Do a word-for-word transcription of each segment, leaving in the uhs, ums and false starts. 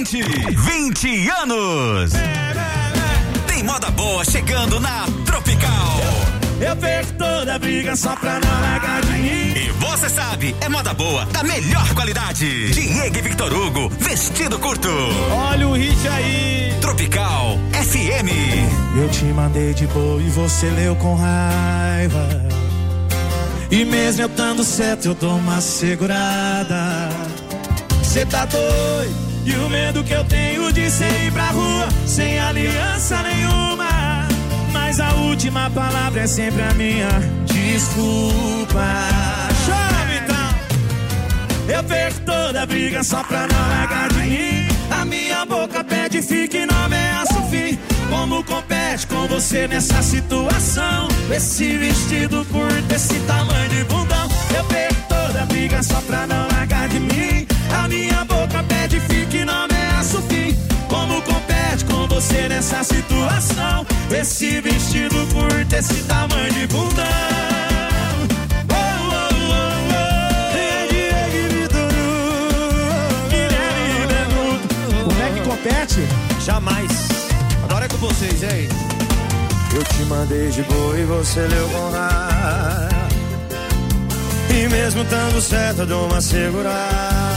vinte. vinte anos. Tem moda boa chegando na Tropical. Eu perco toda briga só pra não largar de mim. E você sabe, é moda boa da melhor qualidade. Diego e Victor Hugo, vestido curto. Olha o hit aí. Tropical F M. Eu te mandei de boa e você leu com raiva. E mesmo eu tando certo eu dou uma segurada. Cê tá doido? E o medo que eu tenho de cê ir pra rua sem aliança nenhuma. Mas a última palavra é sempre a minha. Desculpa. Chove então. Eu perco toda briga só pra não largar de mim. A minha boca pede fique, não ameaça o fim. Como compete com você nessa situação? Esse vestido curto, esse tamanho de bundão. Eu perco toda briga só pra não largar de mim. A minha boca pede fique, não ameaça o fim. Como compete com você nessa situação? Esse vestido curto, esse tamanho de bundão. Oh, oh, oh, oh. Diego e Victor Hugo, Guilherme e Benuto. Como é que compete? Jamais. Agora é com vocês, hein? Eu te mandei de boa e você leu com raiva. E mesmo tando certo eu dou uma segurada.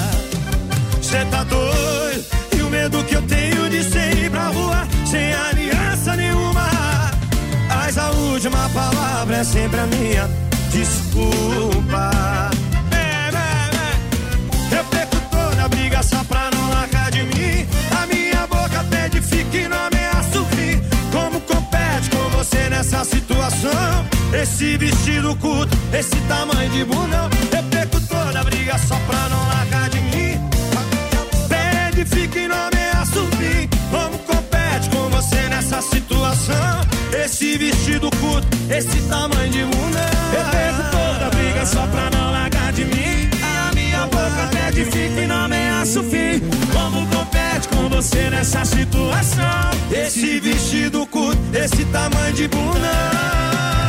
Cê tá doido? E o medo que eu tenho de cê ir pra rua sem aliança nenhuma. Mas a última palavra é sempre a minha. Desculpa. É, é, é. Eu perco toda a briga só pra não largar de mim. A minha boca pede fique, não ameaça o fim. Como compete com você nessa situação? Esse vestido curto, esse tamanho de bundão. Eu perco toda a briga só pra não largar de mim. Pede fique, não ameaça o fim. Como compete com você nessa situação? Esse vestido curto, esse tamanho de bundão. Eu perco toda a briga só pra não largar de mim. A minha boca pede fique, não ameaça o fim. Como compete com você nessa situação? Esse vestido curto, esse tamanho de bundão.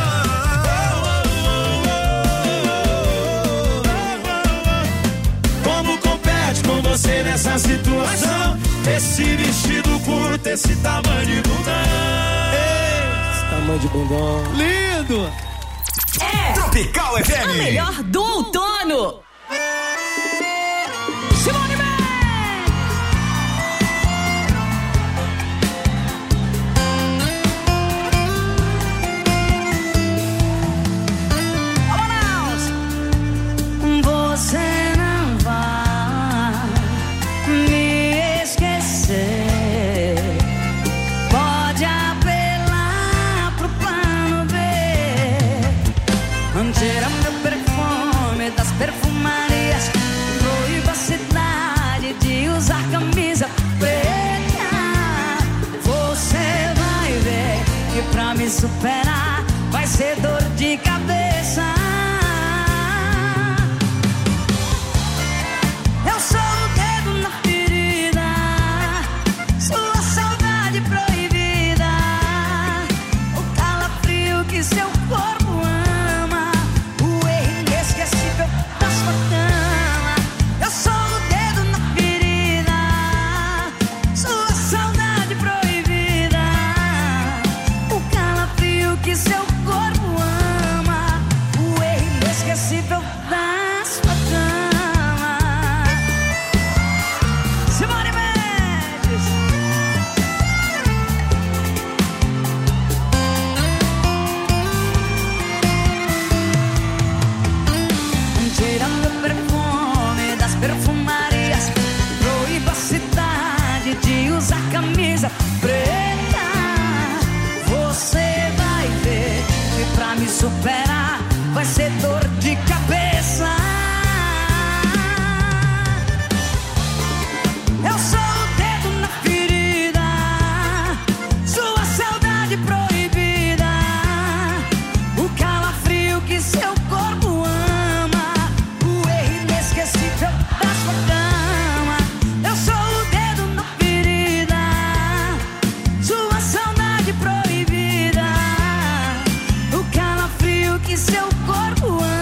Como compete com você nessa situação? Esse vestido curto, esse tamanho de bundão. Esse tamanho de bundão. Lindo! É Tropical F M. a melhor do outono. Simone Man. Você não vai me esquecer. Pode apelar pro plano B. Tira meu perfume das perfumarias. Proíba a cidade de usar camisa preta. Você vai ver que pra me superar vai ser dor de cabeça. Eu sou o dedo na ferida, sua saudade proibida, o calafrio que seu corpo ama, o erro inesquecível da sua cama. Eu sou o dedo na ferida, sua saudade proibida, o calafrio que seu corpo ama, o erro inesquecível da sua cama. Simone Mendes. Tirando o perfume das perfumarias, proíba a cidade de usar camisa preta. Você vai ver que pra me superar vai ser dor de cabeça. Eu sou o dedo na ferida, sua saudade proibida, o calafrio que seu corpo ama, o erro inesquecível da sua cama. Eu sou o dedo na ferida, sua saudade proibida, o calafrio que seu corpo ama.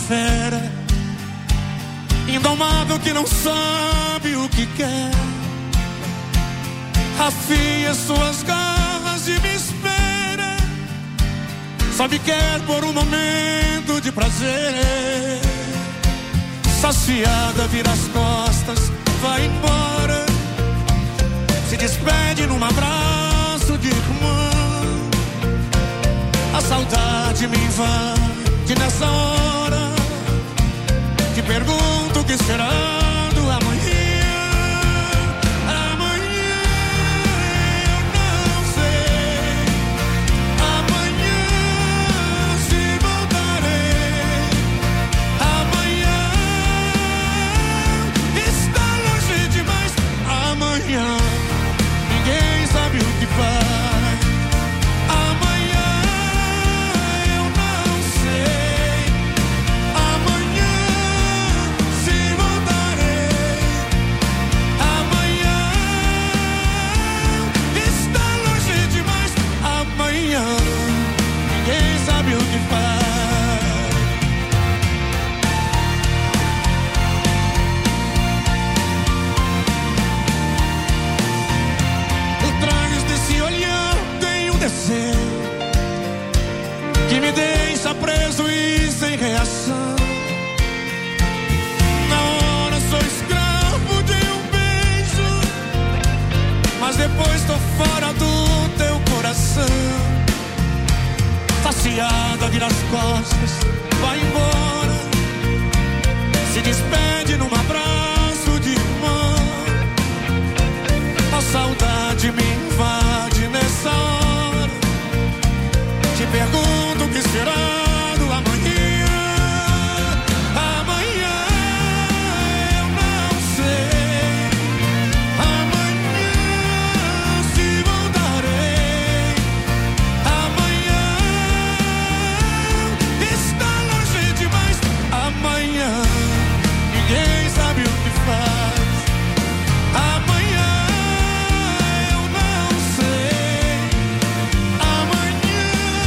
fera, indomável que não sabe o que quer. Afia suas garras e me espera. Só me quer por um momento de prazer. Saciada, vira as costas, vai embora. Se despede num abraço de irmã. A saudade me invade nessa hora. Te pergunto o que será do amanhã. Amanhã eu não sei. Amanhã se voltarei. Amanhã está longe demais. Amanhã ninguém sabe o que faz. Que me deixa preso e sem reação. Na hora sou escravo de um beijo, mas depois tô fora do teu coração. Saciada, vira as costas, vai embora. Se despede num abraço de irmã. A saudade me invade nessa hora. Te pergunto o que será do amanhã. Amanhã eu não sei. Amanhã se voltarei. Amanhã está longe demais. Amanhã ninguém sabe o que faz. Amanhã eu não sei. Amanhã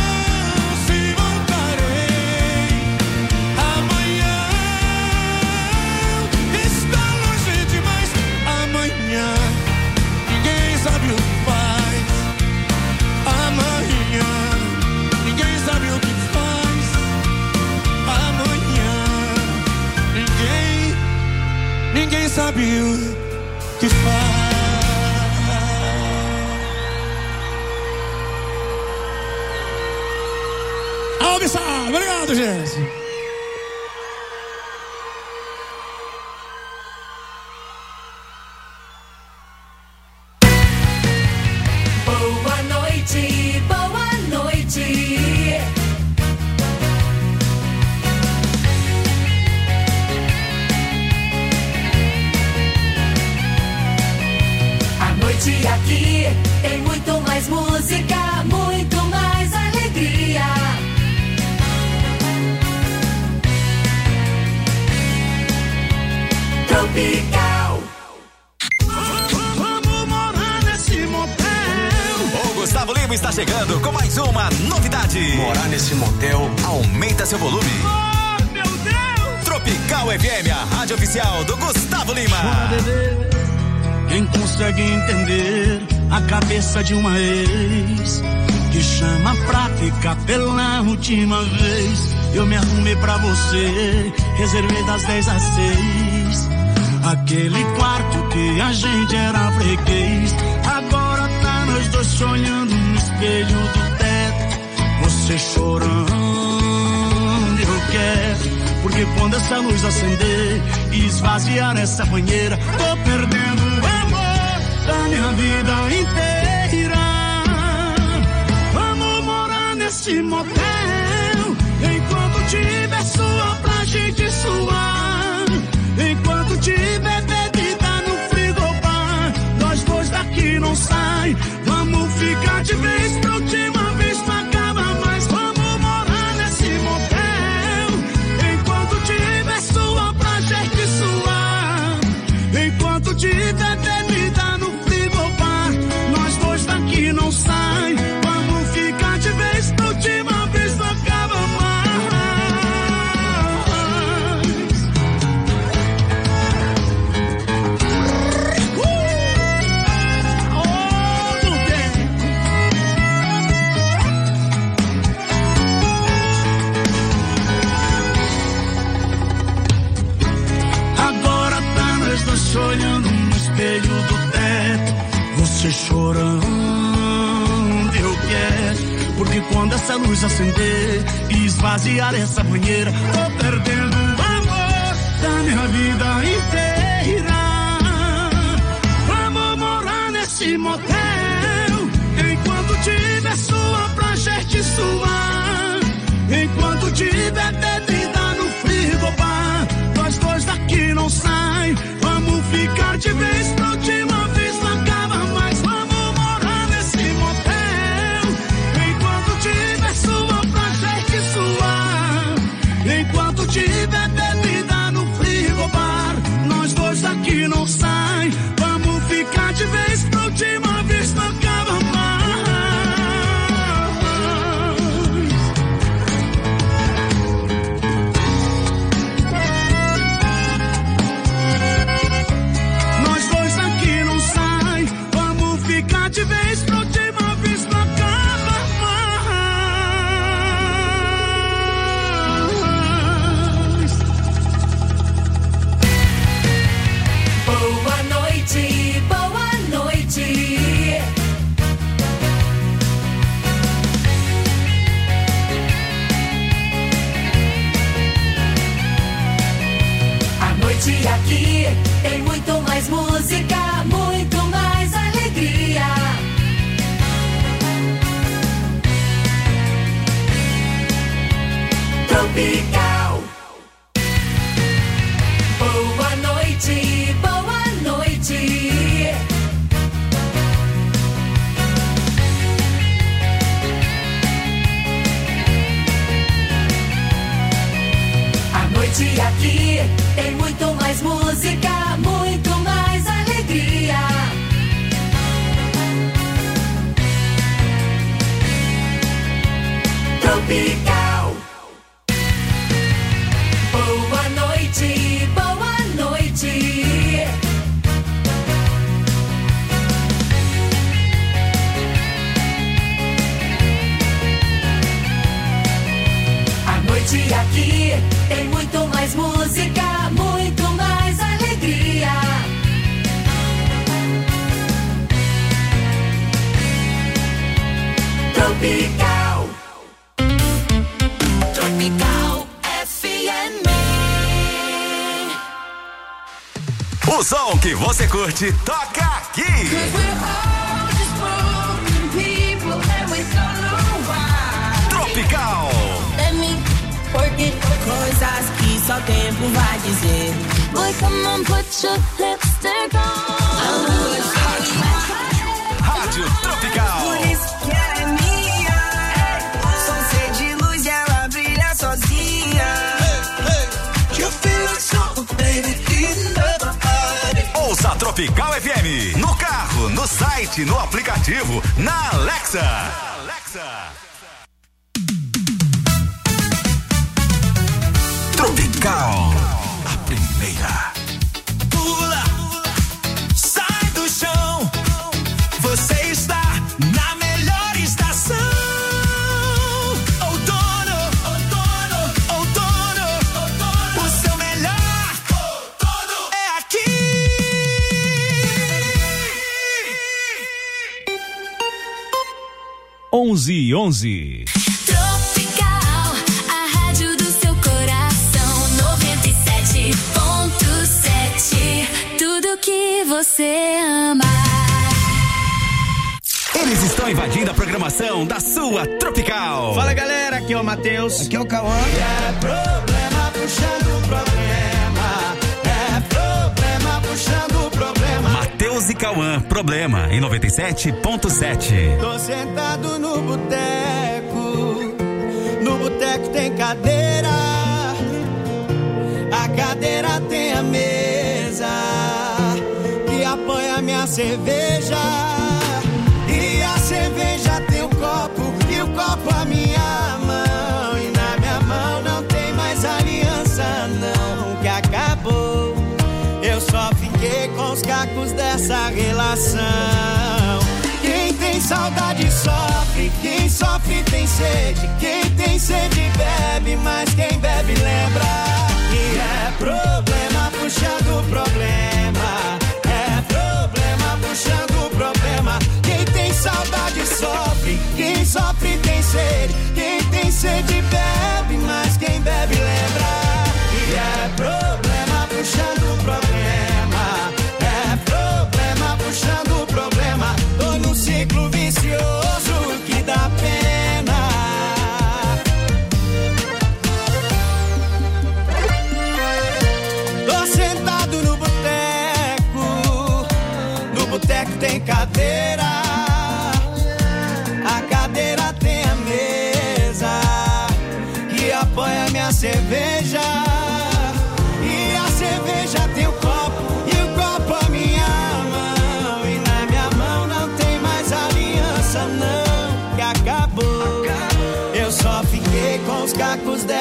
ninguém sabe o que faz. Almissar, obrigado, gente. Boa noite, boa noite. Aqui tem muito mais música, muito mais alegria. Tropical. Vamos morar nesse motel. O Gustavo Lima está chegando com mais uma novidade. Morar nesse motel. Aumenta seu volume. Oh, meu Deus! Tropical F M, a rádio oficial do Gustavo Lima. Quem consegue entender a cabeça de uma ex que chama pra ficar pela última vez? Eu me arrumei pra você, reservei das dez às seis. Aquele quarto que a gente era freguês. Agora tá nós dois se olhando no espelho do teto. Você chorando, eu quero. Porque quando essa luz acender e esvaziar essa banheira, tô perdendo o amor da minha vida inteira. Vamos morar nesse motel, enquanto tiver sua pra gente suar. Enquanto tiver bebida no frigobar, nós dois daqui não sai. Vamos ficar de vez pra última vez, não acaba mais. Vamos morar nesse motel, enquanto tiver sua pra gente suar. Enquanto tiver bebida no frigobar, nós dois daqui não sai. Vamos ficar de vez pra última vez, luz acender e esvaziar essa banheira. Tô perdendo o amor da minha vida inteira. Vamos morar nesse motel enquanto tiver sua pra gente suar. Enquanto tiver bebida no frigobar, nós dois daqui não sai. Vamos ficar de vez pra última vez, não acaba mais. Vamos morar nesse motel enquanto tiver sua pra gente suar. Enquanto tiver bebida no frigobar, nós dois daqui não sai. Vamos ficar de vez pra última vez, não acaba mais. Nós dois daqui não sai. Vamos ficar de vez pra última vez, não acaba mais. Boa noite, boa noite. A noite aqui tem muito mais música, muito mais alegria. Tropical. Boa noite, boa noite. A noite aqui tem muito mais música, muito mais alegria. Tropical. Boa noite, boa noite. A noite aqui tem muito mais música, muito mais alegria. Tropical. Tropical F M. O som que você curte toca aqui. Tropical. Coisas que só o tempo vai dizer. Boy, come on, put your lipstick on. Rádio, Rádio Tropical. Por isso que ela é minha. Sou ser de luz e ela brilha sozinha. You feel like summer, baby, in the body. Ouça a Tropical F M no carro, no site, no aplicativo, na Alexa. Alexa. Tropical, a primeira. Pula, sai do chão. Você está na melhor estação. Outono, outono, outono, outono. O seu melhor outono é aqui. onze e onze. Tropical, a rádio do seu coração. noventa e sete ponto sete. Tudo que você ama. Eles estão invadindo a programação da sua Tropical. Fala galera, aqui é o Matheus. Aqui é o Cauã. É problema puxando problema. É problema puxando problema. Matheus e Cauã, Problema, em noventa e sete ponto sete. Tô sentado no boteco. No boteco tem cadeira. A cadeira tem a mesa que apoia minha cerveja. E a cerveja tem um copo e o copo a minha mão. E na minha mão não tem mais aliança não, que acabou. Eu só fiquei com os cacos dessa relação. Quem tem saudade sofre, quem sofre tem sede. Quem tem sede bebe, mas quem bebe lembra. E é problema puxando problema. É problema puxando problema. Quem tem saudade sofre, quem sofre tem sede. Quem tem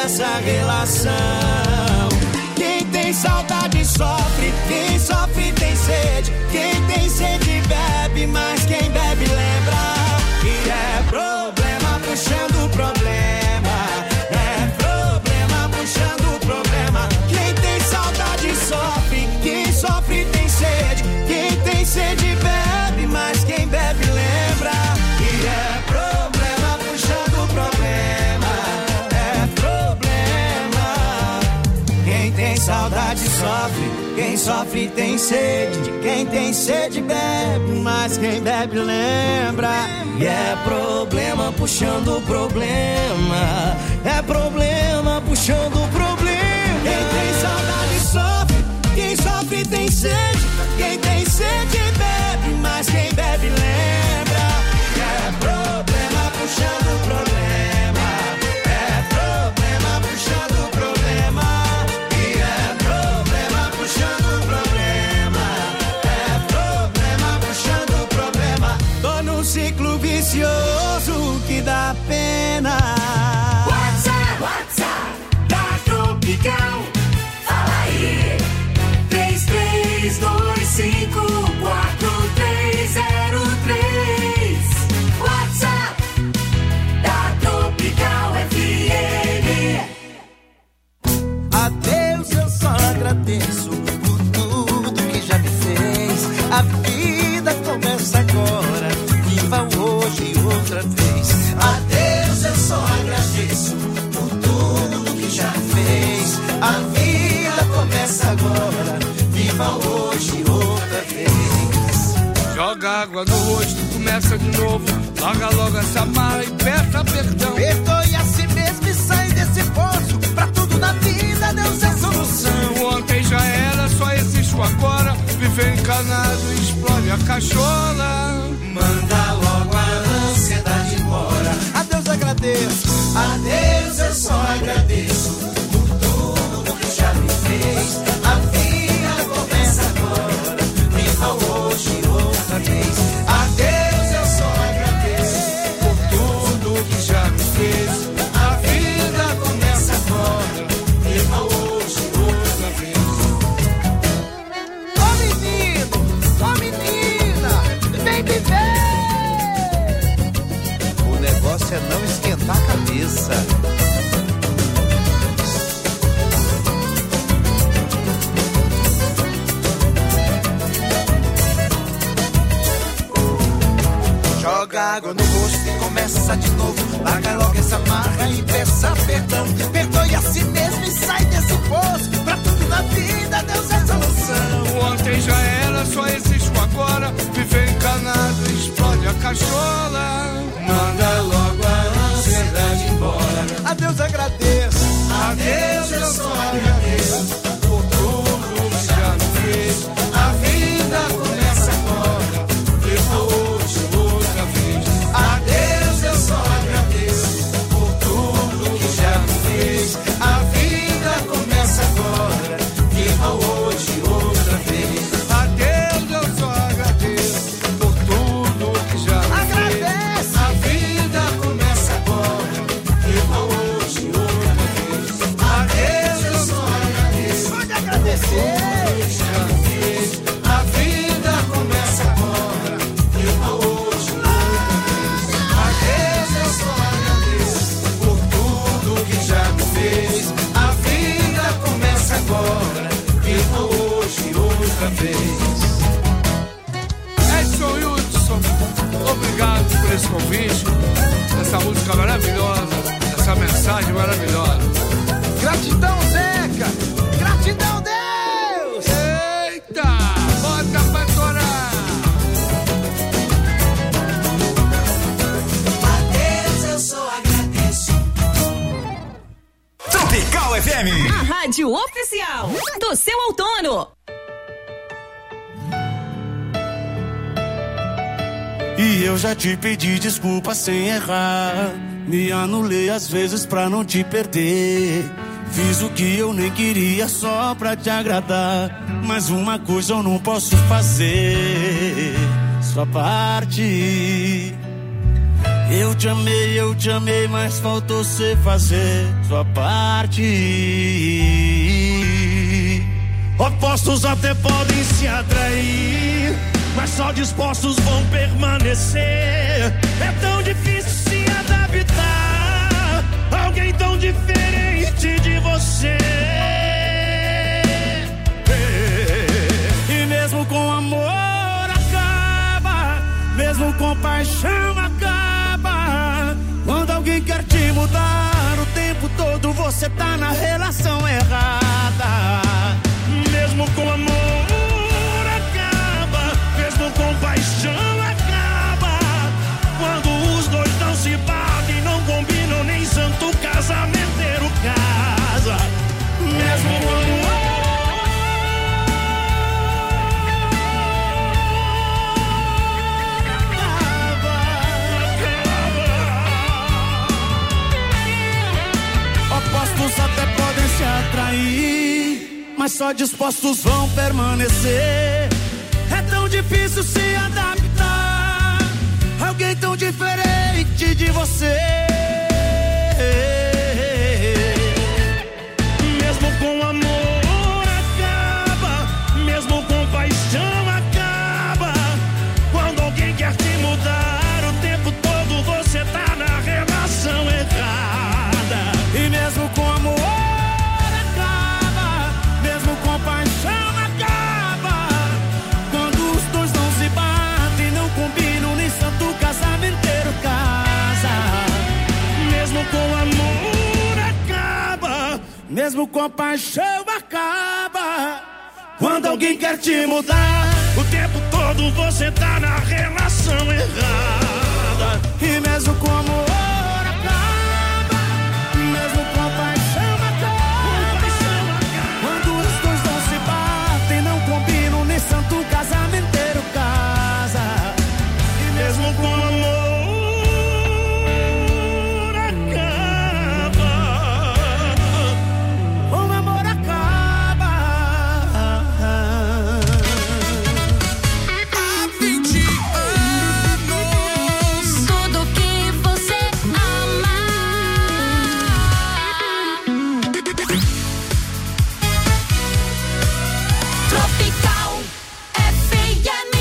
nessa relação. Quem tem saudade sofre, quem sofre tem sede. Quem tem sede bebe, mas quem bebe lembra. E é problema puxando problema, é problema puxando problema. Quem tem saudade sofre, quem sofre tem sede. Quem tem sede bebe, mas quem bebe lembra. E é problema puxando problema, é problema. Quem tem saudade sofre, quem sofre tem sede. Quem tem sede bebe, mas quem bebe lembra. E é problema puxando problema, é problema puxando problema. Quem tem saudade sofre, quem sofre tem sede. Quem tem sede bebe, mas quem bebe lembra. E é problema puxando problema, é problema puxando problema. E é problema puxando problema, é problema puxando problema. Tô num ciclo vicioso que dá pena. WhatsApp, WhatsApp da Tropical. Fala aí. três três dois cinco quatro três zero três. WhatsApp da Tropical F M. A Deus eu só agradeço por tudo que já me fez. A vida começa agora, viva o hoje outra vez. A Deus eu só agradeço por tudo que já me fez. A vida começa agora, viva o hoje outra vez. Joga água no rosto, começa de novo. Larga logo essa mala e peça perdão. Perdoe a si mesmo e sai desse poço. Pra tudo na vida Deus é solução. Ontem já era, só existe o agora. Viver encanado e explode a cachola. Manda logo a ansiedade embora. A Deus agradeço, a Deus eu só agradeço por tudo que já me fez. A vida começa agora, viva hoje outra vez. A Deus eu só agradeço por tudo que já me fez. A vida começa agora, viva hoje outra vez. Ô menino, ô menina, vem viver. O negócio é não esquentar a cabeça. Joga água no rosto e começa de novo. Larga logo essa marra e peça perdão. Perdoe a si mesmo e sai desse poço. Pra tudo na vida Deus é solução. Ontem já era, só existe o agora. Viver encanado e explode a cachola. Manda logo a ansiedade embora. A Deus agradeço, a Deus eu só agradeço por tudo que já me fez. A vida começa agora, viva hoje outra vez. A Deus eu só agradeço por tudo que já me fez. A vida começa agora, viva hoje outra vez. A Deus eu só agradeço por tudo que já me Agradece. fez. A vida começa agora, viva hoje outra vez. A Deus eu só agradeço. Pode agradecer. já me fez. A vida começa agora, viva hoje outra vez. A Deus eu só agradeço por tudo que já me fez. A vida começa agora, viva hoje outra vez. Edson Hudson, obrigado por esse convite, essa música maravilhosa, essa mensagem maravilhosa. Gratidão, Zeca! Gratidão, Deus! Eita, bota pra torar! A Deus eu só agradeço. Tropical F M. A rádio oficial do seu outono. E eu já te pedi desculpa sem errar. Me anulei às vezes pra não te perder. Fiz o que eu nem queria só pra te agradar. Mas uma coisa eu não posso fazer, sua parte. Eu te amei, eu te amei, mas faltou você fazer sua parte. Opostos até podem se atrair, mas só dispostos vão permanecer. É tão difícil se adaptar a alguém tão diferente de você. E mesmo com amor acaba, mesmo com paixão acaba. Quando alguém quer te mudar, o tempo todo você tá na relação errada. Mesmo com amor acaba, mesmo com paixão acaba. Quando os dois não se batem, não combinam, nem santo casamenteiro casa. Mesmo com amor opostos até podem se atrair, mas só dispostos vão permanecer. É tão difícil se adaptar a alguém tão diferente de você. mesmo com amor acaba, mesmo com paixão acaba. Quando alguém quer te mudar, o tempo todo você tá na relação errada. E mesmo com amor acaba, mesmo com paixão acaba. Quando os dois não se batem, não combinam, nem santo casamenteiro casa. Mesmo com amor acaba, mesmo com paixão acaba. Quando alguém quer te mudar, o tempo todo você tá na relação errada. e mesmo com amor acaba, mesmo com paixão acaba. Quando os dois não se batem, não combinam, nem santo casamenteiro casa. E mesmo com amor acaba, o amor acaba. Há vinte anos, Tudo que você ama. Tropical F M.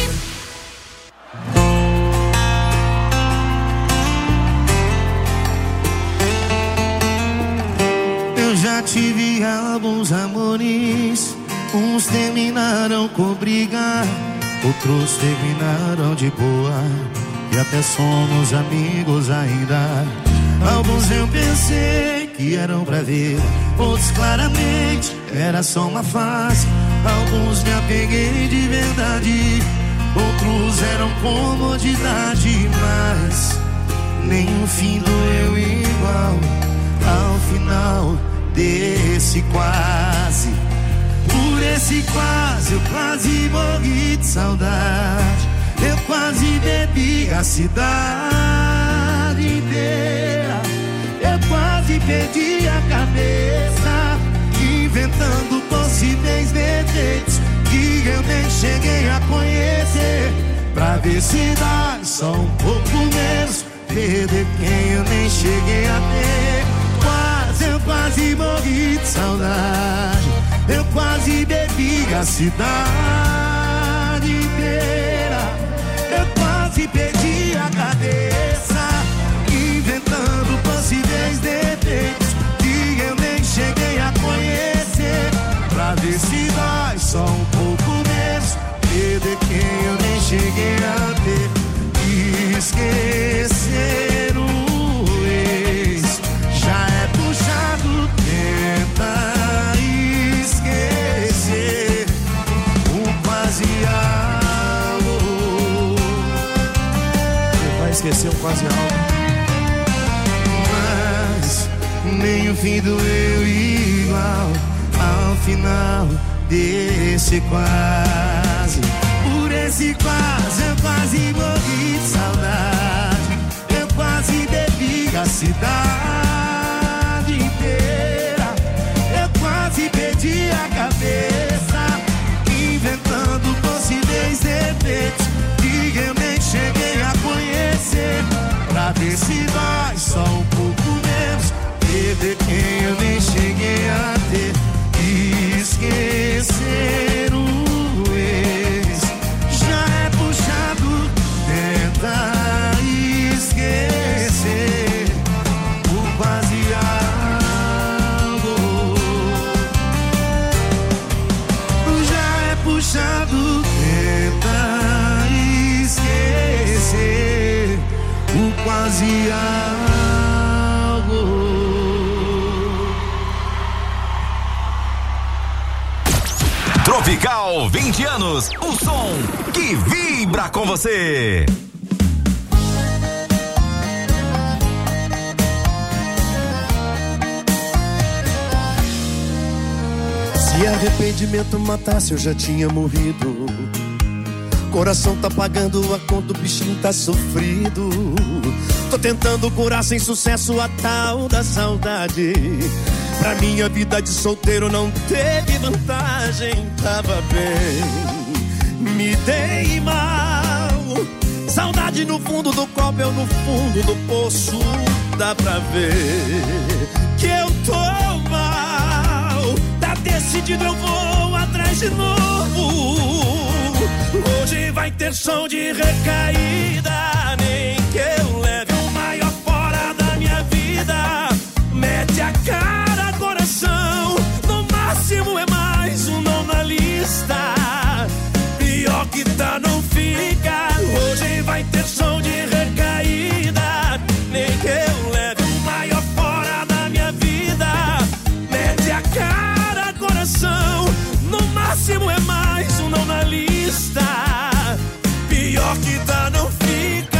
Eu já tive alguns amores, uns terminaram com briga, outros terminaram de boa, e até somos amigos ainda. Alguns eu pensei que eram pra ver, outros claramente era só uma fase. Alguns me apeguei de verdade, outros eram comodidade, mas nenhum fim doeu igual ao final desse quase. Por esse quase eu quase morri de saudade. Eu quase bebi a cidade inteira. Eu quase perdi a cabeça, inventando possíveis defeitos que eu nem cheguei a conhecer, pra ver se dá só um pouco menos, perder quem eu nem cheguei a ter. Quase, eu quase morri de saudade. Eu quase bebi a cidade inteira. Eu quase perdi a cabeça, inventando possíveis defeitos que eu nem cheguei a conhecer, pra ver se dói só um pouco menos, perder quem eu nem cheguei a ter. Esquecer o ex já é puxado, tenta esquecer o quase algo. Você vai esquecer um quase algo. Mas nem o fim doeu igual ao final desse quase. Por esse quase eu quase morri de saudade. Eu quase bebi a cidade inteira. Eu quase perdi a cabeça, inventando possíveis defeitos que eu nem cheguei a conhecer, pra ver se quase algo. Tropical vinte anos, o som que vibra com você. Se arrependimento matasse, eu já tinha morrido. Coração tá pagando a conta, o bichinho tá sofrido. Tô tentando curar sem sucesso a tal da saudade. Pra minha vida de solteiro não teve vantagem. Tava bem, me dei mal. Saudade no fundo do copo, eu no fundo do poço. Dá pra ver que eu tô mal. Tá decidido, eu vou atrás de novo. Hoje vai ter som de recaída. Nem que eu leve o maior fora da minha vida. Mete a cara, coração. No máximo é mais um não na lista. Pior que tá, não fica. Hoje vai ter som de recaída. Nem que eu leve o maior fora da minha vida. Mete a cara, coração. No máximo é mais um não na lista. Pior que tá, não fica.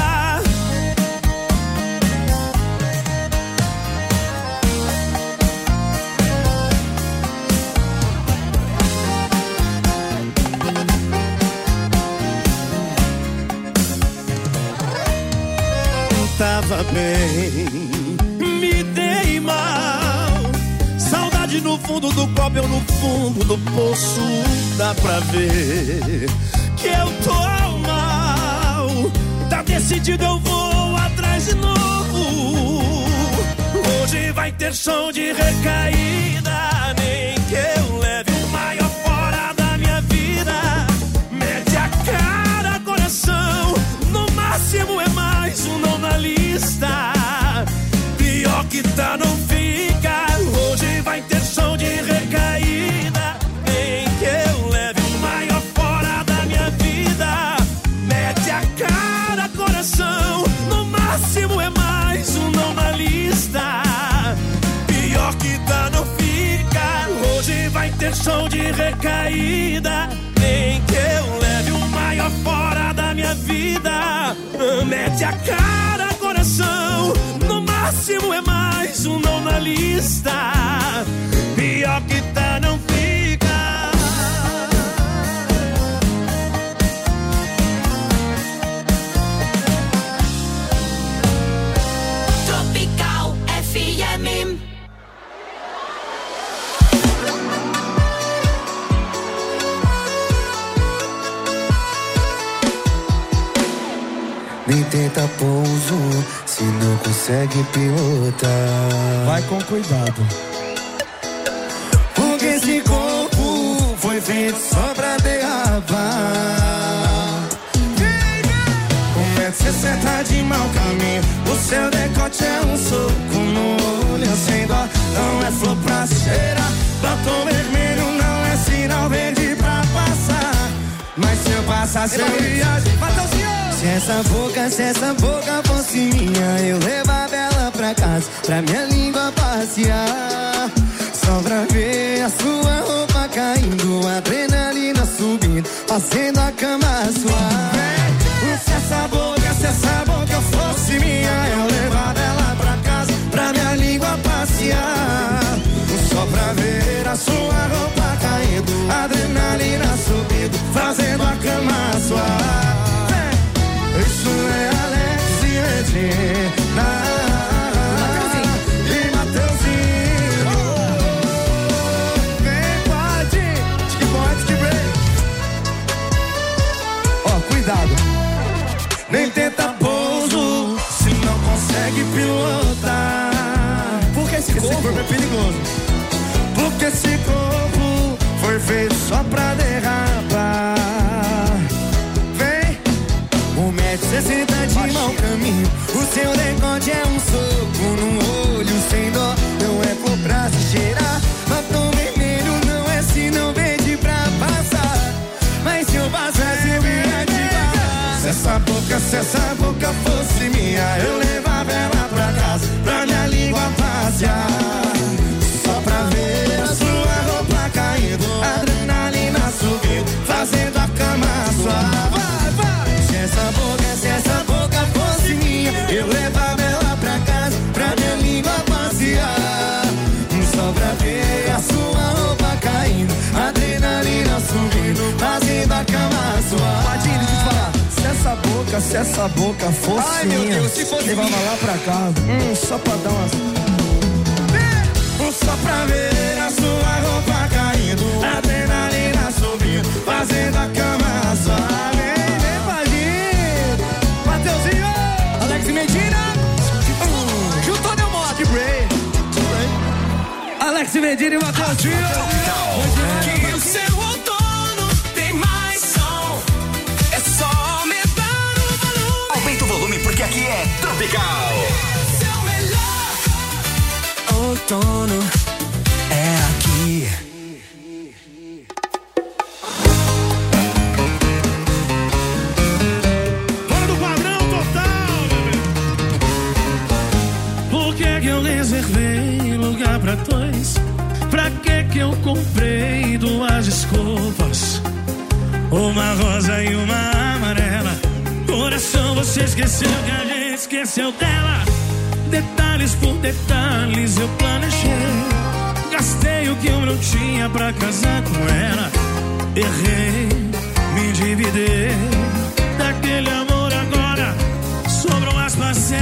Tava bem, me dei mal. Saudade no fundo do copo, eu no fundo do poço. Dá pra ver que eu tô mal. Tá decidido, eu vou atrás de novo. Hoje vai ter som de recaída. Nem que eu leve o maior fora da minha vida. Mete a cara, coração. No máximo é mais um não na lista. Pior que tá, não fica. Hoje vai ter som de recaída. Nem que eu leve o maior fora da minha vida. Mete a cara, coração. No máximo é mais um não na lista. Pior que tá, não fica. Hoje vai ter som de recaída. Nem que eu leve o maior fora da minha vida. Mete a cara, coração. No máximo é mais um não na lista. Pior que tá, não fica. Tropical F M. Nem tenta pouso se não consegue pilotar. Vai com cuidado. Porque esse corpo foi feito só pra derrapar. Um metro e sessenta de mau caminho. O seu decote é um soco no olho sem dó. Não é flor pra cheirar. Batom vermelho não é sinal verde pra passar. Mas se eu passasse eu viagem, Matãozinho. Se essa boca, se essa boca fosse minha, eu levava ela pra casa, pra minha língua passear. Só pra ver a sua roupa caindo, adrenalina subindo, fazendo a cama suar. Se essa boca, se essa boca fosse minha, eu levava ela pra casa, pra minha língua passear. Só pra ver a sua roupa caindo, adrenalina subindo, fazendo a cama suar. Isso é Alex e Regina e Mateuzinho. Vem com a gente, que pode que break. Ó, cuidado. Nem tenta pouso se não consegue pilotar. Porque esse corpo é perigoso. Porque esse corpo Se essa boca fosse Ai, meu minha, Deus, se fosse levava minha. lá pra casa, hum, só pra dar umas... Só pra ver a sua roupa caindo, adrenalina subindo, fazendo a cama só. Vem, vem, Padinho, Mateuzinho, Alex Medina, uh, juntou Del Monte, Bray, Alex Medina e Mateuzinho. Que o seu outono tem mais som. É só aumentar o volume. Aumenta o volume porque aqui é Tropical. Seu melhor outono é aqui. Fora do padrão total, bebê. Por que que eu reservei lugar pra dois? Pra que que eu comprei duas escovas? Uma rosa e uma amarela. Coração, você esqueceu que a gente esqueceu dela. Detalhes por detalhes eu planejei. Gastei o que eu não tinha pra casar com ela. Errei, me endividei. Daquele amor agora sobram as parcelas.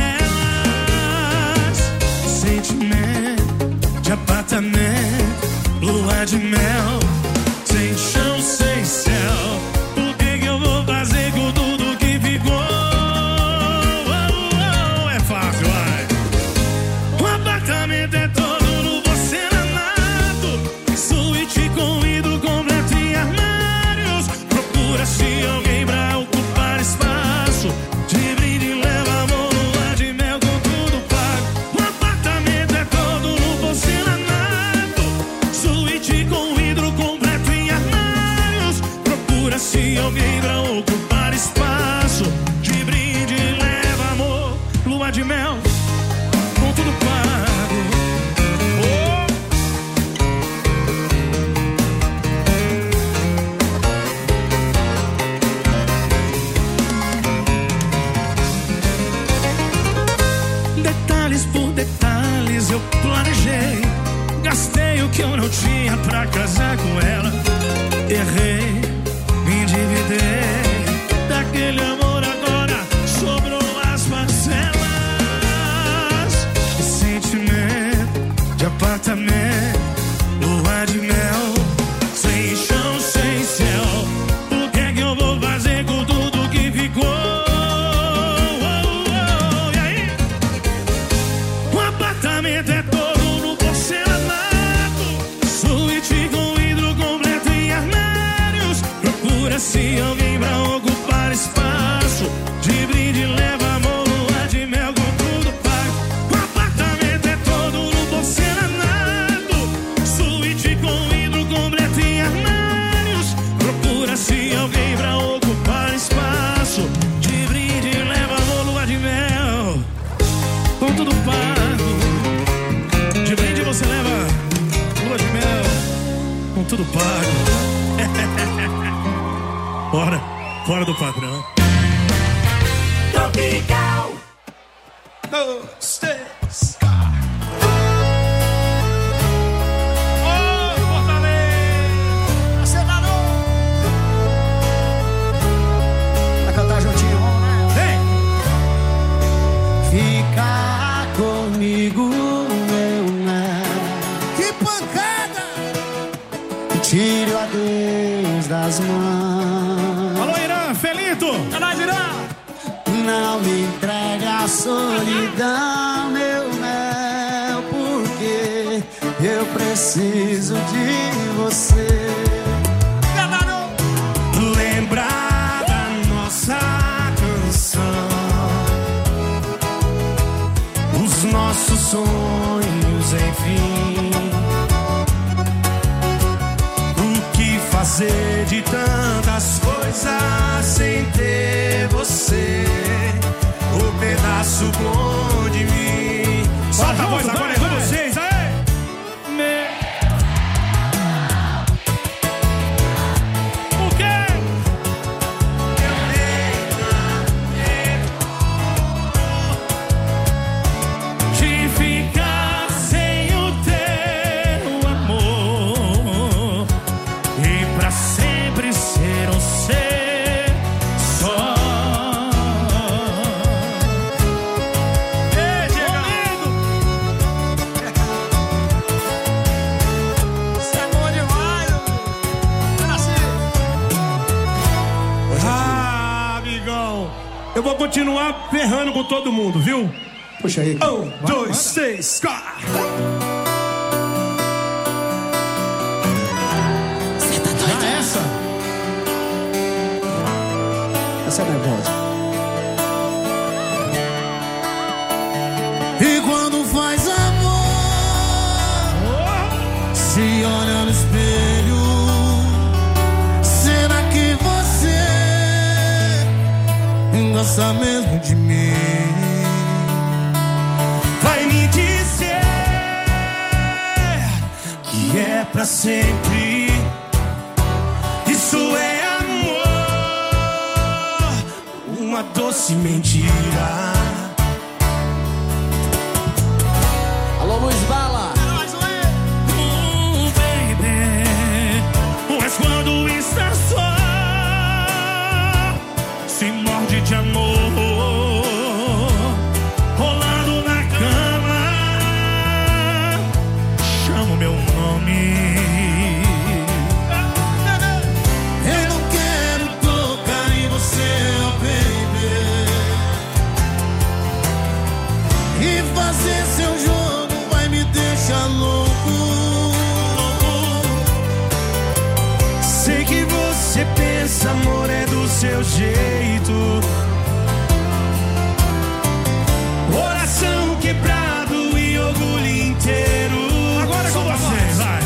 Sentimento de apartamento, lua de mel, sem chão, sem céu. O que que eu vou fazer com tudo que ficou? Oh, oh, é fácil, vai. O apartamento é todo no porcelanato, suíte com vidro completo e armários. Procura-se alguém pra ocupar espaço. De brinde leva amor, lua de mel com tudo pago. O apartamento é todo no porcelanato, suíte com vidro completo em armários. Procura-se alguém pra ocupar espaço. De brinde leva amor, lua de mel com tudo pago. Oh. Detalhes por detalhes eu planejei. Gastei o que eu não tinha pra casar com ela. Errei, me endividei. Daquele amor agora sobrou as parcelas. Sentimento de apartamento, lua de mel, sem chão, sem céu. O que é que eu vou fazer com tudo que ficou? E aí? O apartamento é todo no porcelanato, suíte com vidro completo em armários. Procura-se alguém pra ocupar espaço. De brinde leva amor, lua de mel com tudo pago. O apartamento é todo no porcelanato, suíte com vidro completo em armários. Procura-se alguém pra ocupar espaço. De brinde leva amor, lua de mel com tudo pago. De brinde você leva lua de mel com tudo pago. Fora, fora do padrão. Tropical. Dois, três. Vai cantar juntinho, vamos lá. Vem. Fica comigo, meu né. Que pancada! Tire o adeus das mãos. Alô, Irã, Felito. É nóis, Irã. Não me entregue a solidão, meu mel, porque eu preciso de você. Lembrar da nossa canção, os nossos sonhos, enfim. O que fazer de tantas coisas sem ter você? O pedaço bom de mim. Solta a voz agora, é com vocês, aí! O quê? De ficar sem o teu amor e pra sempre ser um ser só. continuar ferrando com todo mundo, viu? Puxa aí. Um, dois, seis, quatro. Você tá doido? Ah, essa? Essa é nervosa. E quando faz amor, se olha no espelho, será que você gosta mesmo de mim? Vai me dizer que é pra sempre. Isso é amor, uma doce mentira. Alô, Luiz Bala. Hum, baby, mas quando está só, se morde de amor. Rolando na cama, chama meu nome. Eu não quero tocar em você, oh baby, e fazer seu jogo vai me deixar louco. Sei que você pensa, amor, é do seu jeito. Coração quebrado e orgulho inteiro. Agora com você, vai.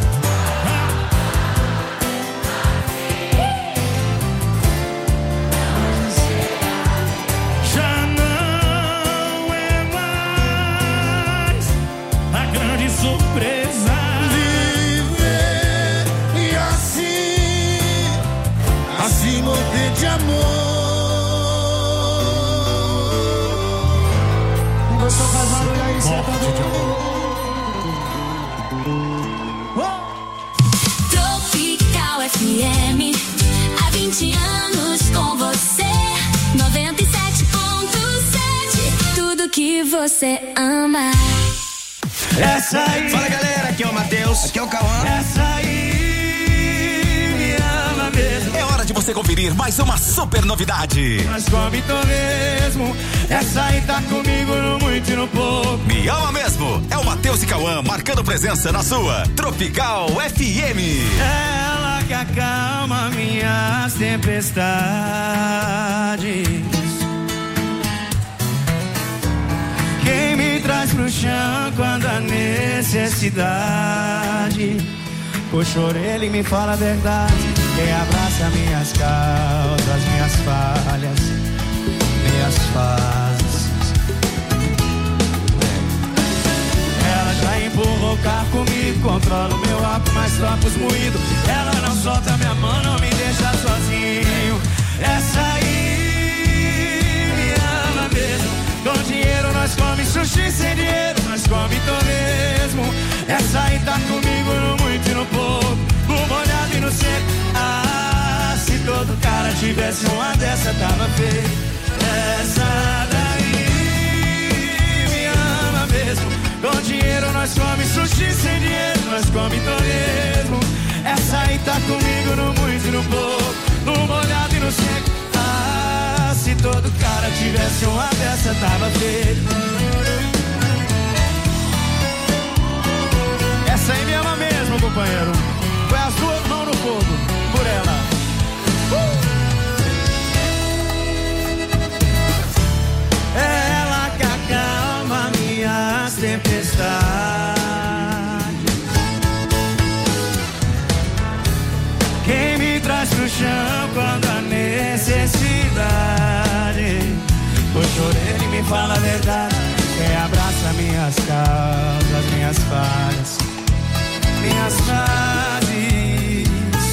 Já não é mais a grande surpresa. Viver e assim, assim morrer de amor. Gostou, faz barulho aí, sentador. Tropical F M, há vinte anos com você. noventa e sete ponto sete, tudo que você ama. Essa aí. Fala galera, aqui é o Matheus, aqui é o Cauã. Essa aí me ama mesmo. É hora de você conferir mais uma super novidade. Mas come tô mesmo. Essa aí tá comigo no muito e no pouco. Me ama mesmo. É o Matheus e Cauã marcando presença na sua Tropical F M. Ela que acalma minhas tempestades. Quem me traz pro chão quando há necessidade. Puxa a orelha e me fala a verdade. Quem abraça minhas causas, minhas falhas, minhas fases. Ela já empurrou o carro comigo, controla o meu álcool, mais tropos moído. Ela não solta minha mão, não me deixa sozinho. Essa aí me ama mesmo. Com dinheiro nós come sushi, sem dinheiro nós come tô mesmo. Essa aí tá comigo no muito e no pouco, no molhado e no seco. Ah, se todo cara tivesse uma dessa tava feio. Essa daí me ama mesmo. Com dinheiro nós come sushi, sem dinheiro nós come tô mesmo. Essa aí tá comigo no muito e no pouco, no molhado e no seco. Ah, se todo cara tivesse uma dessa tava feito. Essa aí me ama mesmo, companheiro. Põe as duas mãos no fogo por ela. uh! Ela que acalma minhas tempestades. Quem me traz pro chão quando há necessidade. Puxa a orelha e me fala a verdade. Quem abraça minhas causas, minhas falhas, minhas fases.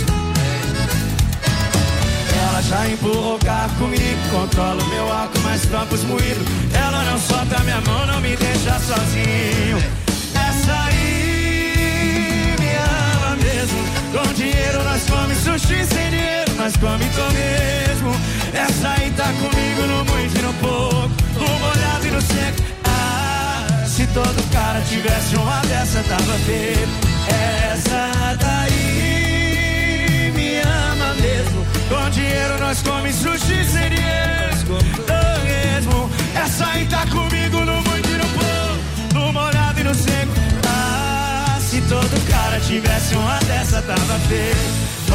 Ela já empurrou o carro comigo, controla o meu álcool, mais tropos moídos. Ela não solta minha mão, não me deixa sozinho. Essa aí me ama mesmo. Com dinheiro nós come sushi, sem dinheiro nós come tô mesmo. Essa aí tá comigo no muito e no pouco, no molhado e no seco. Ah, se todo cara tivesse uma dessa tava feito. Essa daí me ama mesmo. Com dinheiro nós come sushi, sem dinheiro nós come tô tivesse uma dessa, tava feito. Oh,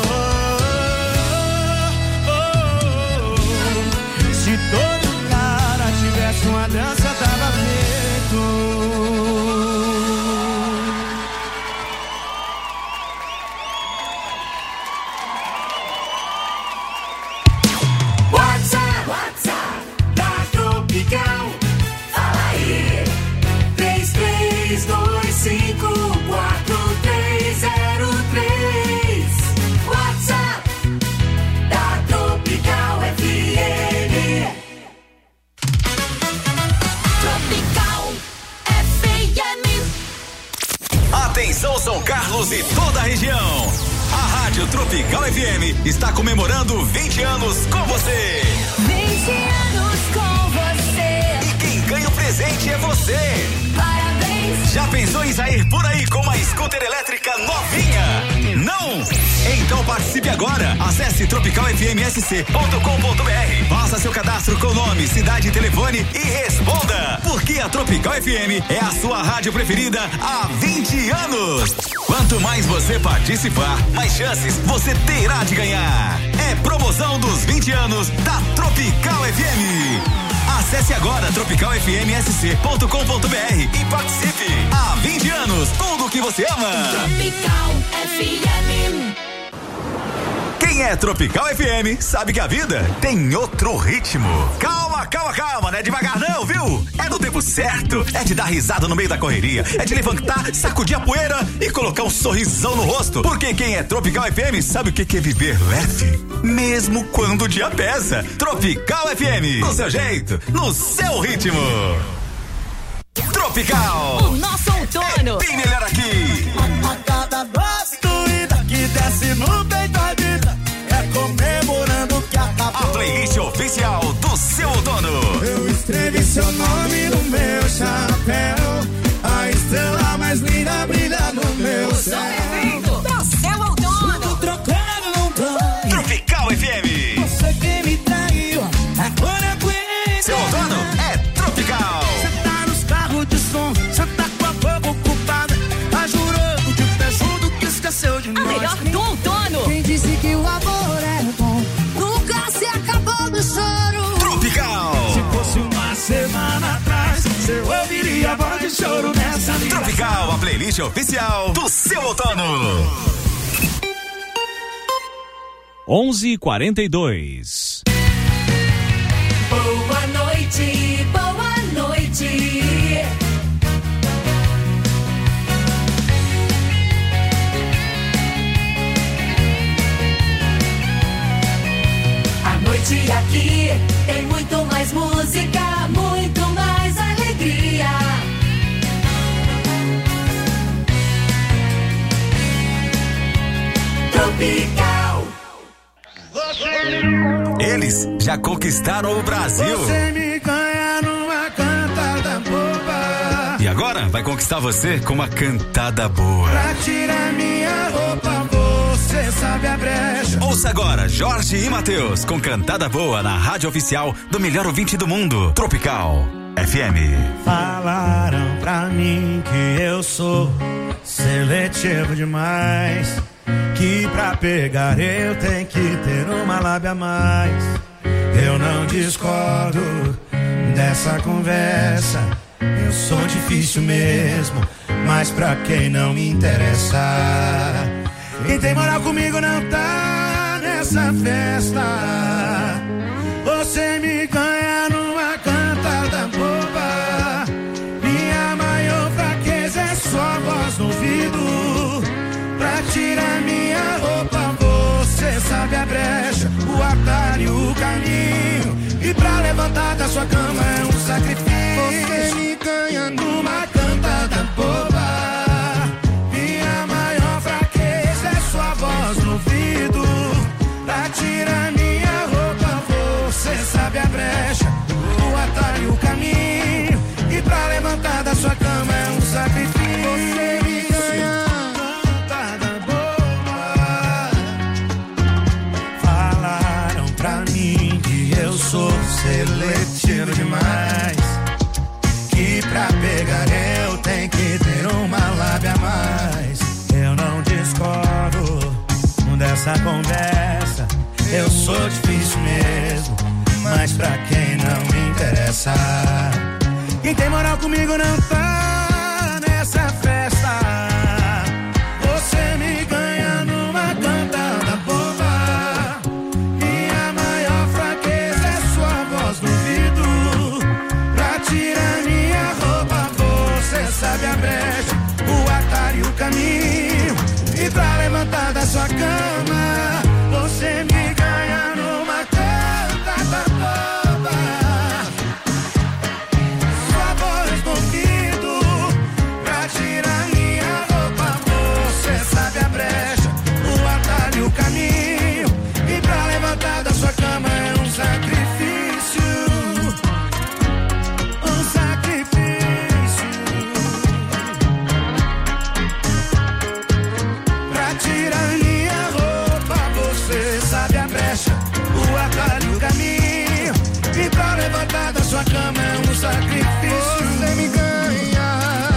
oh, oh, oh. Se todo cara tivesse uma dança, tava feito. WhatsApp, WhatsApp da Tropical. Fala aí. três três dois cinco quatro três zero três. WhatsApp da Tropical F M. Tropical F M. Atenção São Carlos e toda a região. A Rádio Tropical F M está comemorando vinte anos com você. vinte anos com você. E quem ganha o presente é você. Parabéns. Já pensou em sair por aí com uma scooter elétrica novinha? Não? Então participe agora. Acesse tropical f m s c ponto com ponto b r. Faça seu cadastro com nome, cidade e telefone e responda. Porque a Tropical F M é a sua rádio preferida há vinte anos. Quanto mais você participar, mais chances você terá de ganhar. É promoção dos vinte anos da Tropical F M. Acesse agora tropical f m s c ponto com ponto b r e participe. Há vinte anos, tudo o que você ama. Tropical F M. Quem é Tropical F M sabe que a vida tem outro ritmo. Calma, calma, calma, não é devagar não, viu? É no tempo certo, é de dar risada no meio da correria, é de levantar, sacudir a poeira e colocar um sorrisão no rosto. Porque quem é Tropical F M sabe o que é viver leve, mesmo quando o dia pesa. Tropical F M, no seu jeito, no seu ritmo. Tropical, o nosso outono é bem melhor aqui. A cada dose doída que desce no peito da vida, é comemorando que acabou. A playlist oficial do seu outono. Eu escrevi seu nome no meu chapéu, a estrela mais linda brilha no meu céu. do seu outono. Tô trocando, não tô. Tropical F M. Você que me traiu, agora aguenta. Seu outono é Tropical. Você tá nos carros de som, você tá com a boca ocupada, tá jurando de pé junto que esqueceu de A nós. melhor do outono. Quem disse que o amor é bom, nunca se acabou do choro. Tropical. Se fosse uma semana atrás, você ouviria a voz de choro nessa ligação. Tropical, a playlist oficial do seu outono. onze e quarenta e dois. Boa noite, boa noite. A noite aqui tem muito mais música, muito mais alegria. Tropical. Eles já conquistaram o Brasil. Você me ganha numa cantada boba. E agora vai conquistar você com uma cantada boa. Pra tirar minha roupa, você sabe a brecha. Ouça agora Jorge e Mateus com cantada boa na rádio oficial do melhor ouvinte do mundo, Tropical F M. Falaram pra mim que eu sou seletivo demais, que pra pegar eu tenho que ter uma lábia a mais. Eu não discordo dessa conversa, eu sou difícil mesmo, mas pra quem não me interessa, quem tem moral comigo não tá nessa festa. Você me ganha numa cantada boba, minha maior fraqueza é sua voz no ouvido. Pra tirar minha roupa, você sabe a brecha, o atalho, o caminho. E pra levantar da sua cama é um sacrifício. Você me ganha numa cantada boba, minha maior fraqueza é sua voz no ouvido. Pra tirar minha roupa, você sabe a brecha, o atalho, o caminho. E pra levantar da sua cama é um sacrifício. Você me ganha cantada boba. Falaram pra mim que eu sou seletivo demais, que pra pegar conversa. Eu sou difícil mesmo, mas pra quem não me interessa. Quem tem moral comigo não tá nessa festa. Você me ganha numa cantada boba. Minha maior fraqueza é sua voz no ouvido. Pra tirar minha roupa você sabe a brecha, o atalho e o caminho. E pra levantar da sua cama você me ganha numa cantada boba. Sua voz no ouvido. Pra tirar minha roupa você sabe a brecha, o atalho e o caminho. E pra levantar da sua cama é um sacrifício. Um sacrifício. Pra tirar minha roupa você sabe a brecha, o atalho e o caminho. E pra levantar da sua cama é um sacrifício. Você me ganha.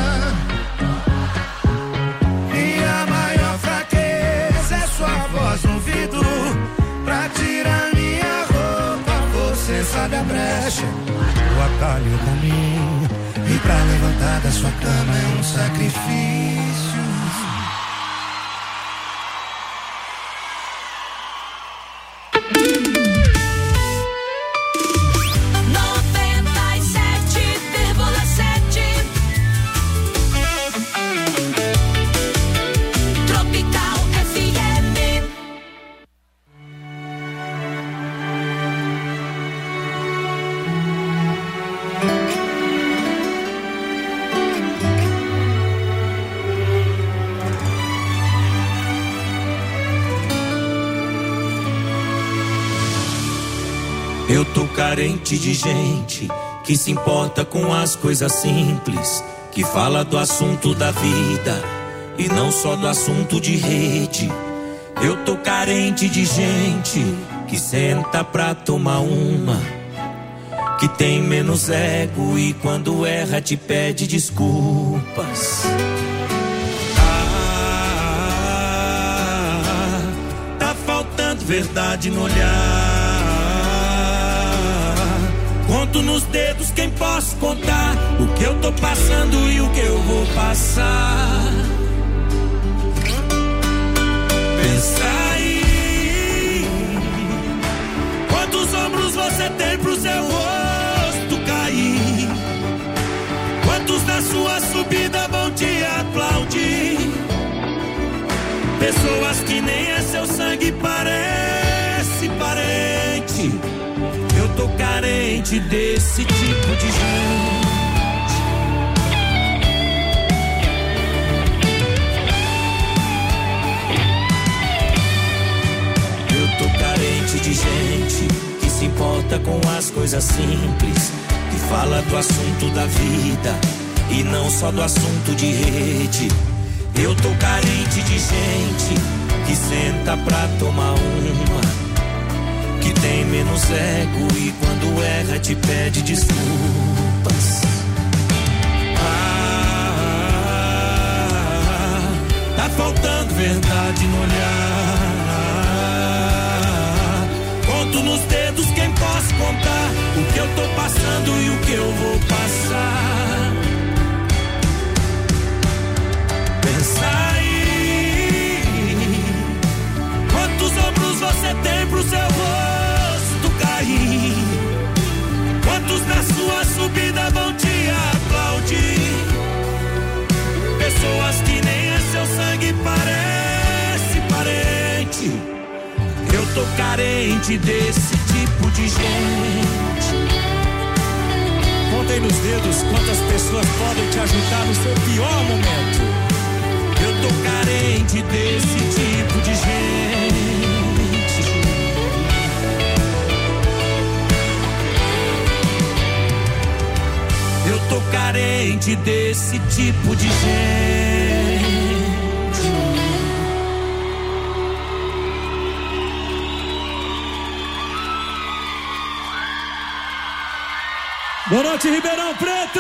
Minha maior fraqueza é sua voz no ouvido. Pra tirar minha roupa você sabe a brecha, o atalho e o caminho. E pra levantar da sua cama é um sacrifício. noventa e sete vírgula sete Tropical F M. Eu tô carente de gente que se importa com as coisas simples, que fala do assunto da vida e não só do assunto de rede. Eu tô carente de gente que senta pra tomar uma, que tem menos ego e quando erra te pede desculpas. Ah, tá faltando verdade no olhar. Conto nos dedos quem posso contar o que eu tô passando e o que eu vou passar. Pensa aí, quantos ombros você tem pro seu rosto cair? Quantos na sua subida vão te aplaudir? Pessoas que nem é seu sangue, parece parente. Eu tô carente desse tipo de gente. Eu tô carente de gente que se importa com as coisas simples, que fala do assunto da vida e não só do assunto de rede. Eu tô carente de gente que senta pra tomar uma, que tem menos ego e quando erra te pede desculpas. Ah, tá faltando verdade no olhar. Conto nos dedos quem posso contar o que eu tô passando e o que eu vou passar. Pensa aí, quantos ombros você tem pro seu rosto cair? Quantos na sua subida vão te aplaudir? Pessoas que nem é seu sangue, parece parente. Eu tô carente desse tipo de gente. Contem nos dedos quantas pessoas podem te ajudar no seu pior momento. Eu tô carente desse tipo de gente. Eu tô carente desse tipo de gente. Boa noite, Ribeirão Preto!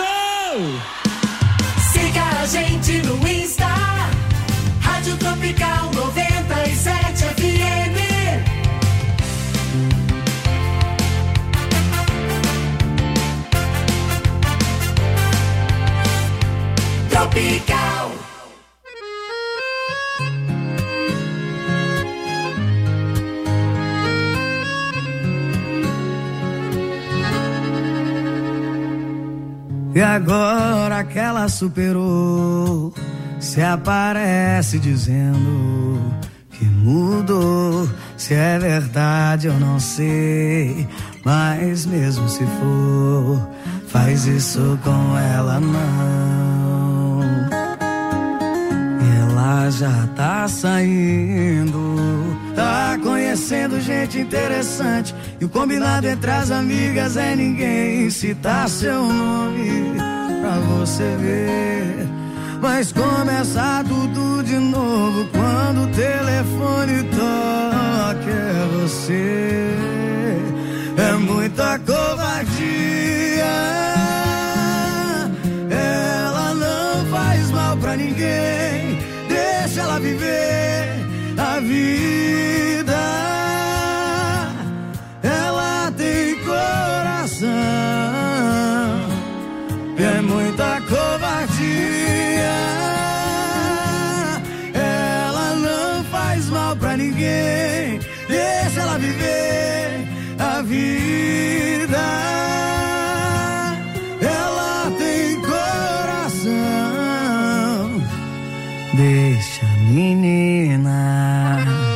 Siga a gente no Insta, Rádio Tropical noventa e sete F M. E agora que ela superou, se aparece dizendo que mudou. Se é verdade eu não sei, mas mesmo se for, faz isso com ela não. E ela já tá saindo, tá conhecendo gente interessante, e o combinado entre as amigas é ninguém citar seu nome pra você ver. Mas começa tudo de novo quando o telefone toca, é você. É muita covardia, ela não faz mal pra ninguém, deixa ela viver a vida. Ela tem coração, é muita covardia, ela não faz mal pra ninguém, deixa ela viver a vida. Ela tem coração, deixa a menina.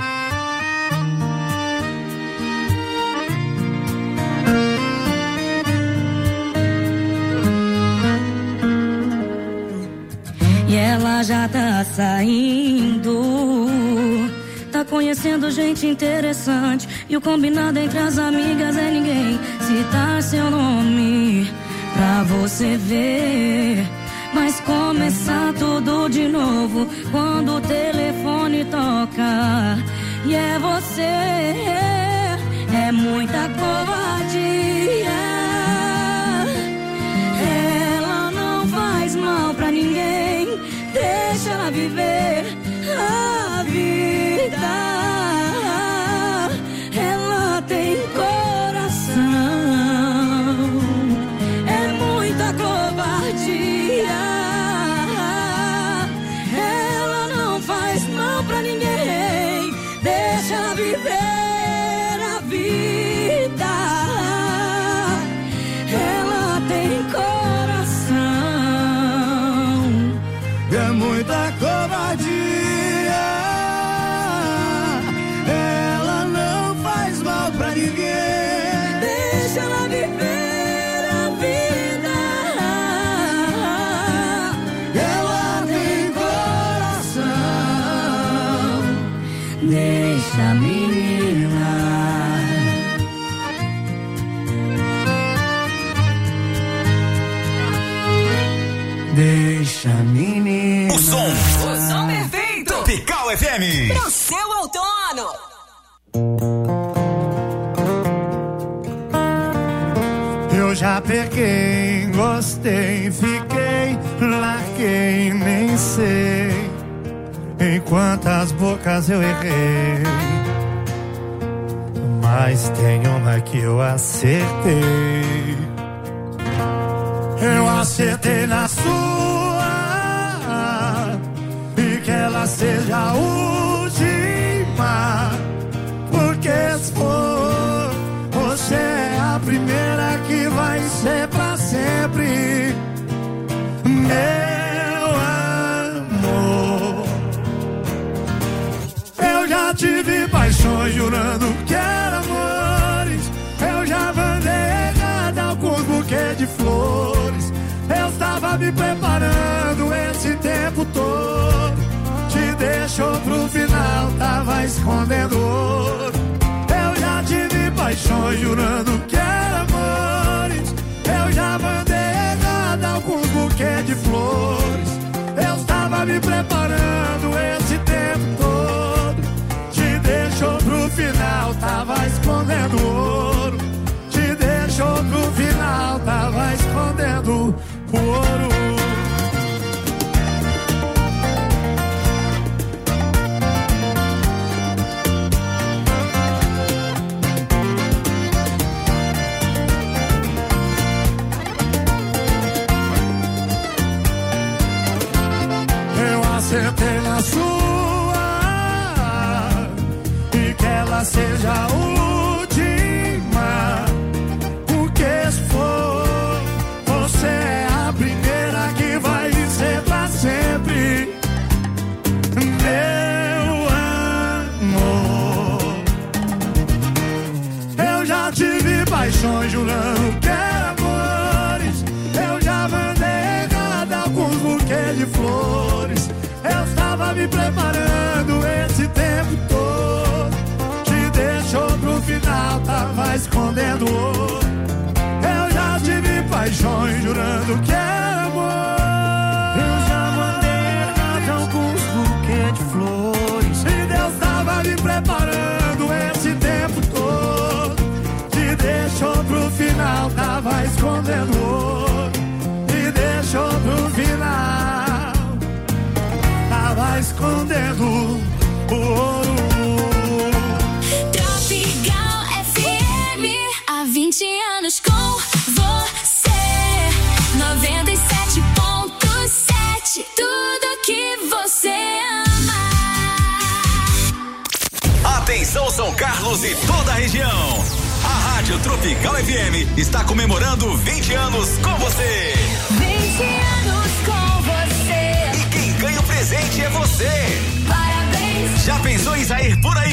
E ela já tá saindo, tá conhecendo gente interessante, e o combinado entre as amigas é ninguém citar seu nome pra você ver. Mas começar tudo de novo quando o telefone toca, e é você. É muita covardia, ela não faz mal pra ninguém, deixa ela viver a vida. Ela tem coração, é muita covardia, ela não faz mal pra ninguém, deixa ela viver a vida. Ela tem coração, é muita covardia, ela não faz mal pra ninguém, deixa ela viver a vida. Ela tem coração, deixa a menina. Deixa a menina. O som. O som perfeito. Tropical F M. Pro seu outono. Eu já peguei, gostei, fiquei, larguei, nem sei em quantas bocas eu errei, mas tem uma que eu acertei. Eu acertei na sua, e que ela seja a última, porque se for, você é a primeira que vai ser pra sempre, meu amor. Eu já tive paixões jurando que eram amores, eu já mandei errado alguns buquês de flores, eu estava me preparando esse tempo todo, te deixou pro final, tava escondendo ouro. Eu já tive paixões jurando que eram amores, eu já mandei errado alguns buquês de flores, eu estava me preparando esse tempo todo, te deixou pro final, tava escondendo ouro, te deixou pro final, tava escondendo o ouro. Eu acertei na sua, e que ela seja a última, porque se for, você é a paixões jurando que era amores. Eu já mandei errado alguns buquês de flores. Eu estava me preparando esse tempo todo. Te deixou pro final, tava escondendo o outro. Eu já tive paixões jurando que era amor. Eu já mandei errado alguns buquês de flores. E Deus tava me preparando esse tempo todo. Te deixou pro final, tava escondendo o outro. Me deixou pro final, tava escondendo o ouro. Tropical F M, há vinte anos com você. noventa e sete ponto sete, tudo que você ama. Atenção São Carlos e toda a região. A Rádio Tropical F M está comemorando vinte anos com você. vinte anos com você. E quem ganha o presente é você. Parabéns. Já pensou em sair por aí